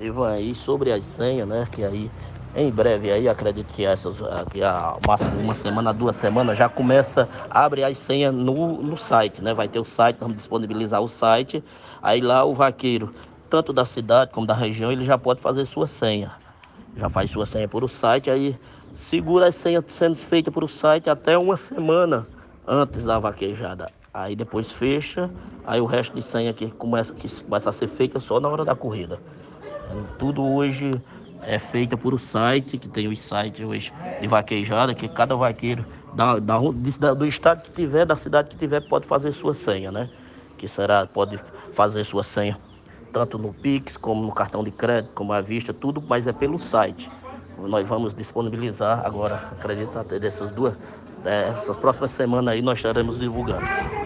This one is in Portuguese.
Ivan, aí sobre as senhas, né? Que aí em breve aí acredito que que a máximo uma semana, 2 semanas já começa a abrir as senhas no site, né? Vai ter o site, vamos disponibilizar o site. Aí lá o vaqueiro, tanto da cidade como da região, ele já pode fazer sua senha. Já faz sua senha por o site, aí segura as senhas sendo feita por o site até uma semana antes da vaquejada. Aí depois fecha, aí o resto de senha que começa a ser feita só na hora da corrida. Tudo hoje é feito por o site, que tem os sites hoje de vaquejada, que cada vaqueiro do estado que tiver, da cidade que tiver, pode fazer sua senha, né? Pode fazer sua senha tanto no Pix, como no cartão de crédito, como à vista, tudo, mas é pelo site. Nós vamos disponibilizar agora, acredito, até essas próximas semanas aí nós estaremos divulgando.